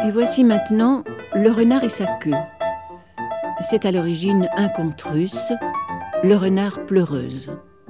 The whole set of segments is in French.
Et voici maintenant le renard et sa queue. C'est à l'origine un conte russe, le renard pleureuse.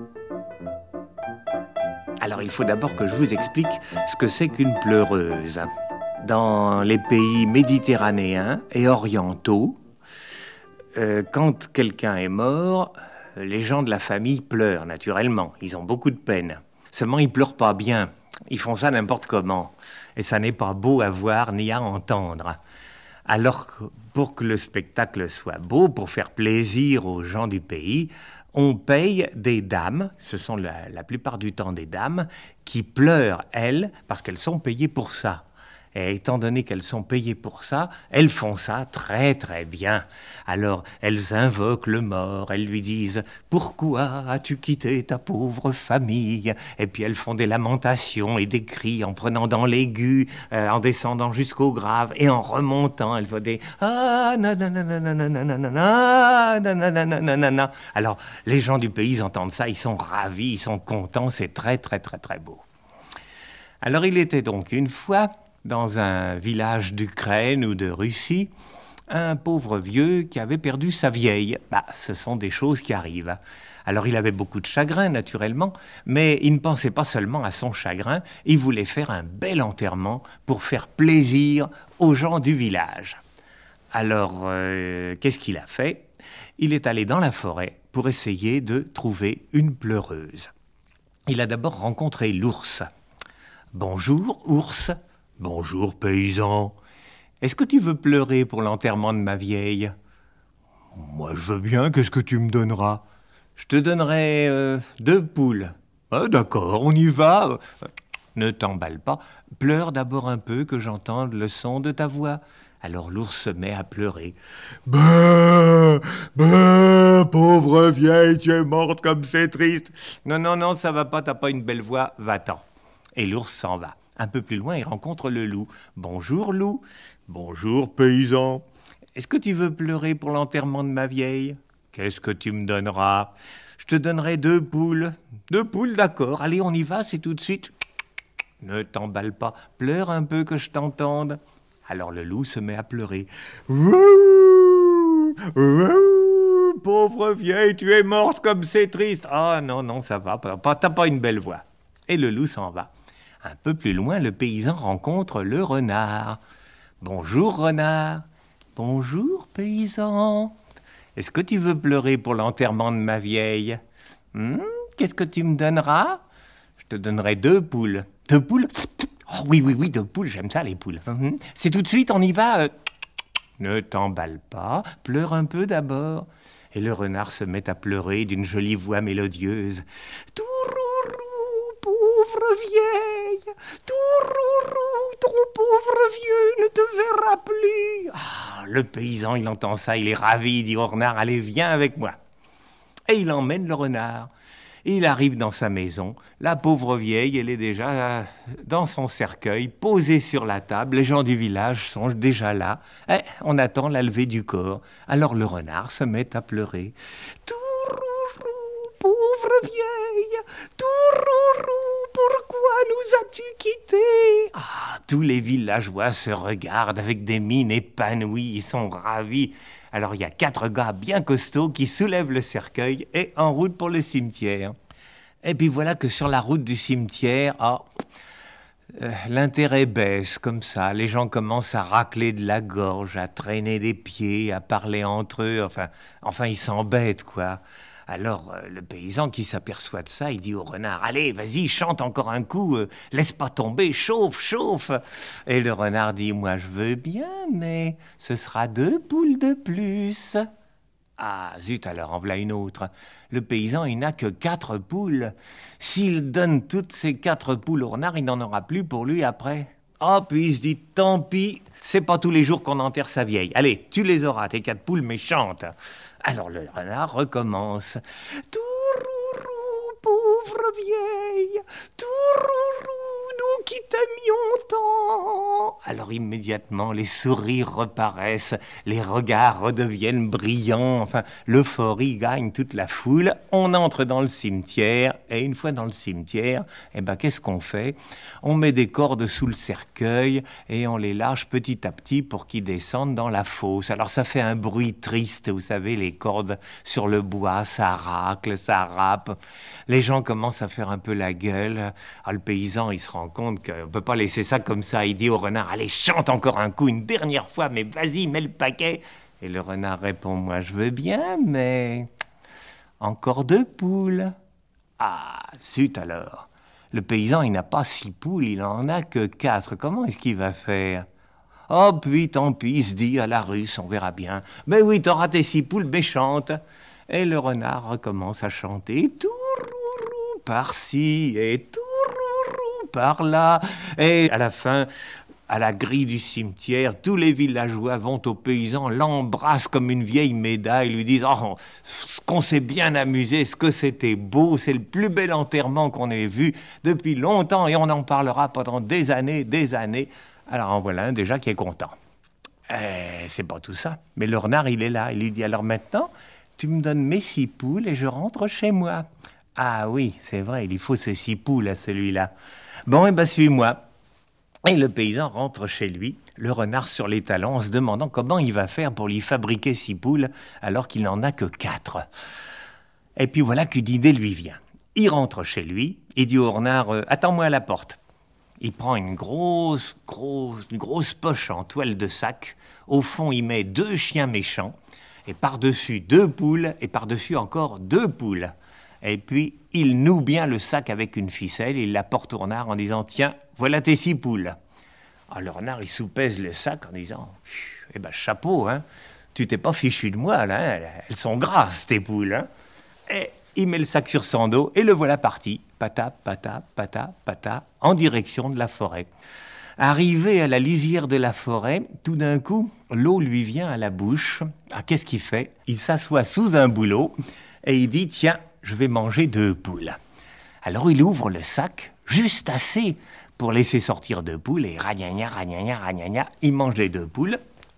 Alors il faut d'abord que je vous explique ce que c'est qu'une pleureuse. Dans les pays méditerranéens et orientaux, quand quelqu'un est mort, les gens de la famille pleurent naturellement. Ils ont beaucoup de peine. Seulement ils pleurent pas bien. Ils font ça n'importe comment. Et ça n'est pas beau à voir ni à entendre. Alors, pour que le spectacle soit beau, pour faire plaisir aux gens du pays, on paye des dames, ce sont la plupart du temps des dames, qui pleurent, elles, parce qu'elles sont payées pour ça. Et étant donné qu'elles sont payées pour ça, elles font ça très très bien. Alors, elles invoquent le mort, elles lui disent « Pourquoi as-tu quitté ta pauvre famille ?» Et puis elles font des lamentations et des cris en prenant dans l'aigu, en descendant jusqu'au grave et en remontant. Elles font des « Ah, nanana. » Alors, les gens du pays entendent ça, ils sont ravis, ils sont contents, c'est très très très très beau. Alors, il était donc une fois, dans un village d'Ukraine ou de Russie, un pauvre vieux qui avait perdu sa vieille. Ce sont des choses qui arrivent. Alors il avait beaucoup de chagrin, naturellement, mais il ne pensait pas seulement à son chagrin, il voulait faire un bel enterrement pour faire plaisir aux gens du village. Alors, qu'est-ce qu'il a fait ? Il est allé dans la forêt pour essayer de trouver une pleureuse. Il a d'abord rencontré l'ours. « Bonjour, ours !»« Bonjour, paysan. Est-ce que tu veux pleurer pour l'enterrement de ma vieille ? » ?»« Moi, je veux bien. Qu'est-ce que tu me donneras ? » ?»« Je te donnerai 2 poules. »« Ah, d'accord, on y va. Ne t'emballe pas. Pleure d'abord un peu que j'entende le son de ta voix. » Alors l'ours se met à pleurer. « Bah, pauvre vieille, tu es morte comme c'est triste. »« Non, ça va pas, t'as pas une belle voix, va-t'en. » Et l'ours s'en va. Un peu plus loin, il rencontre le loup. « Bonjour, loup. »« Bonjour, paysan. Est-ce que tu veux pleurer pour l'enterrement de ma vieille ? » ?»« Qu'est-ce que tu me donneras ? » ?»« Je te donnerai 2 poules. »« 2 poules, d'accord. Allez, on y va, c'est tout de suite. »« Ne t'emballe pas. Pleure un peu que je t'entende. » Alors le loup se met à pleurer. « Pauvre vieille, tu es morte comme c'est triste. »« Ah non, ça va. T'as pas une belle voix. » Et le loup s'en va. Un peu plus loin, le paysan rencontre le renard. « Bonjour, renard. »« Bonjour, paysan. Est-ce que tu veux pleurer pour l'enterrement de ma vieille ? » Qu'est-ce que tu me donneras ? ?»« Je te donnerai 2 poules. »« 2 poules ? Oh, oui, 2 poules, j'aime ça, les poules. C'est tout de suite, on y va. Ne t'emballe pas, pleure un peu d'abord. » Et le renard se met à pleurer d'une jolie voix mélodieuse. « Tourourou, pauvre vieille, tourourou, ton pauvre vieux ne te verra plus. » Ah, le paysan, il entend ça, il est ravi, il dit au renard, « Allez, viens avec moi. » Et il emmène le renard. Il arrive dans sa maison. La pauvre vieille, elle est déjà dans son cercueil, posée sur la table. Les gens du village sont déjà là. Et on attend la levée du corps. Alors le renard se met à pleurer. « Tourourou, pauvre vieille, tourourou, pourquoi nous as-tu quittés ?» Ah, tous les villageois se regardent avec des mines épanouies. Ils sont ravis. Alors il y a 4 gars bien costauds qui soulèvent le cercueil et en route pour le cimetière. Et puis voilà que sur la route du cimetière, l'intérêt baisse comme ça. Les gens commencent à racler de la gorge, à traîner des pieds, à parler entre eux. Enfin ils s'embêtent, quoi. Alors le paysan qui s'aperçoit de ça, il dit au renard « Allez, vas-y, chante encore un coup, laisse pas tomber, chauffe !» Et le renard dit « Moi je veux bien, mais ce sera 2 poules de plus. » Ah zut, alors en voilà une autre. Le paysan, il n'a que 4 poules. S'il donne toutes ces 4 poules au renard, il n'en aura plus pour lui après. Ah, puis il se dit, tant pis, c'est pas tous les jours qu'on enterre sa vieille. Allez, tu les auras, tes 4 poules méchantes. Alors le renard recommence. Tourourou, pauvre vieille, tourourou, nous qui t'aimions tant. Alors immédiatement, les sourires reparaissent, les regards redeviennent brillants, enfin, l'euphorie gagne toute la foule. On entre dans le cimetière, et une fois dans le cimetière, qu'est-ce qu'on fait? On met des cordes sous le cercueil, et on les lâche petit à petit pour qu'ils descendent dans la fosse. Alors ça fait un bruit triste, vous savez, les cordes sur le bois, ça racle, ça râpe. Les gens commencent à faire un peu la gueule. Le paysan, il se rend compte qu'on ne peut pas laisser ça comme ça. Il dit au renard, allez, chante encore un coup, une dernière fois, mais vas-y, mets le paquet. Et le renard répond, moi je veux bien, mais encore 2 poules. Ah, zut alors. Le paysan, il n'a pas 6 poules, il en a que 4. Comment est-ce qu'il va faire? Oh, puis tant pis, il se dit, à la russe, on verra bien. Mais oui, t'auras tes 6 poules, mais chante. Et le renard recommence à chanter, tourourou par-ci et tourourou par-là. Et à la fin, à la grille du cimetière, tous les villageois vont au paysan, l'embrassent comme une vieille médaille, lui disent « Oh, ce qu'on s'est bien amusé, ce que c'était beau, c'est le plus bel enterrement qu'on ait vu depuis longtemps et on en parlera pendant des années, des années. » Alors en voilà un déjà qui est content. C'est pas tout ça, mais le renard, il est là, il lui dit « Alors maintenant, tu me donnes mes 6 poules et je rentre chez moi. » Ah oui, c'est vrai, il faut ces 6 poules à celui-là. Bon, suis-moi. Et le paysan rentre chez lui, le renard sur les talons, en se demandant comment il va faire pour lui fabriquer 6 poules alors qu'il n'en a que 4. Et puis voilà qu'une idée lui vient. Il rentre chez lui, il dit au renard « Attends-moi à la porte ». Il prend une grosse poche en toile de sac. Au fond, il met 2 chiens méchants. Et par-dessus 2 poules, et par-dessus encore 2 poules. Et puis, il noue bien le sac avec une ficelle, il la porte au renard en disant « Tiens, voilà tes 6 poules. » Alors le renard, il soupèse le sac en disant « chapeau, hein, tu t'es pas fichu de moi, là, hein, elles sont grasses, tes poules. Hein. » Et il met le sac sur son dos, et le voilà parti, pata, pata, pata, pata, en direction de la forêt. Arrivé à la lisière de la forêt, tout d'un coup, l'eau lui vient à la bouche. Ah, qu'est-ce qu'il fait? Il s'assoit sous un bouleau et il dit « Tiens, je vais manger 2 poules. » Alors il ouvre le sac, juste assez pour laisser sortir 2 poules et ragnagna, ragnagna, ragnagna, il mange les 2 poules.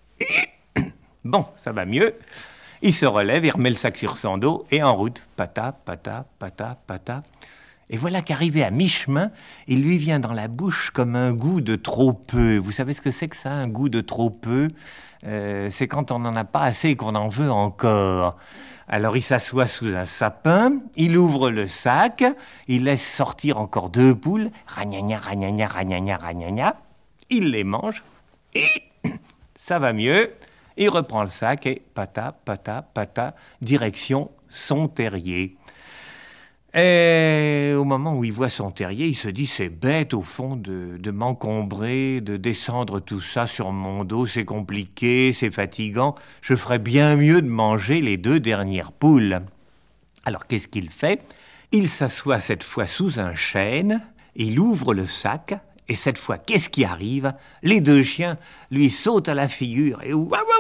Bon, ça va mieux. Il se relève, il remet le sac sur son dos et en route, pata, pata, pata, pata. Et voilà qu'arrivé à mi-chemin, il lui vient dans la bouche comme un goût de trop peu. Vous savez ce que c'est que ça, un goût de trop peu? C'est quand on n'en a pas assez et qu'on en veut encore. Alors il s'assoit sous un sapin, il ouvre le sac, il laisse sortir encore 2 poules, ragnagna, ragnagna, ragnagna, ragnagna. Il les mange, et ça va mieux. Il reprend le sac et pata, pata, pata, direction son terrier. Et au moment où il voit son terrier, il se dit, c'est bête au fond de m'encombrer, de descendre tout ça sur mon dos, c'est compliqué, c'est fatigant. Je ferais bien mieux de manger les 2 dernières poules. Alors qu'est-ce qu'il fait? Il s'assoit cette fois sous un chêne, il ouvre le sac, et cette fois, qu'est-ce qui arrive? Les 2 chiens lui sautent à la figure et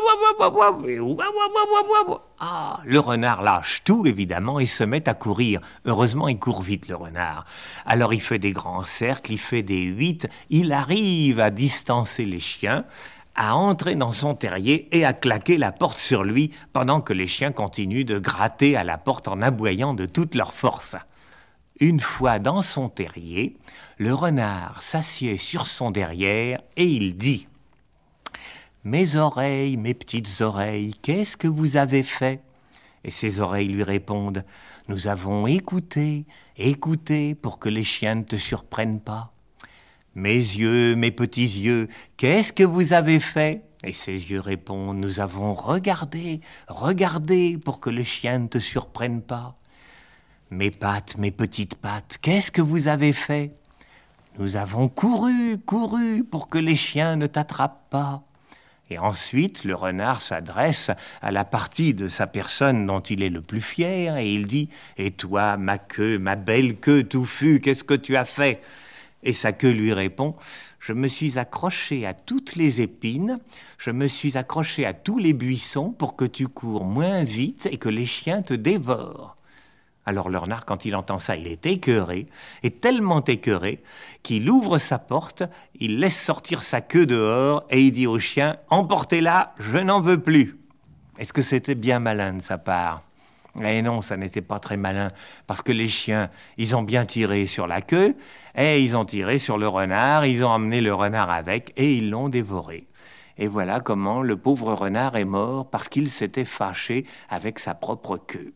ah, le renard lâche tout, évidemment, et se met à courir. Heureusement, il court vite, le renard. Alors, il fait des grands cercles, il fait des 8, il arrive à distancer les chiens, à entrer dans son terrier et à claquer la porte sur lui pendant que les chiens continuent de gratter à la porte en aboyant de toute leur force. Une fois dans son terrier, le renard s'assied sur son derrière et il dit « Mes oreilles, mes petites oreilles, qu'est-ce que vous avez fait ?» Et ses oreilles lui répondent « Nous avons écouté, écouté pour que les chiens ne te surprennent pas. » Mes yeux, mes petits yeux, qu'est-ce que vous avez fait? Et ses yeux répondent « Nous avons regardé, regardé pour que les chiens ne te surprennent pas. » Mes pattes, mes petites pattes, qu'est-ce que vous avez fait? Nous avons couru, couru pour que les chiens ne t'attrapent pas. Et ensuite, le renard s'adresse à la partie de sa personne dont il est le plus fier et il dit « Et toi, ma queue, ma belle queue touffue, qu'est-ce que tu as fait ?» Et sa queue lui répond « Je me suis accroché à toutes les épines, je me suis accroché à tous les buissons pour que tu cours moins vite et que les chiens te dévorent. » Alors le renard, quand il entend ça, il est écœuré, et tellement écœuré qu'il ouvre sa porte, il laisse sortir sa queue dehors et il dit au chien « Emportez-la, je n'en veux plus ». Est-ce que c'était bien malin de sa part ? Eh non, ça n'était pas très malin, parce que les chiens, ils ont bien tiré sur la queue, et ils ont tiré sur le renard, ils ont emmené le renard avec, et ils l'ont dévoré. Et voilà comment le pauvre renard est mort, parce qu'il s'était fâché avec sa propre queue.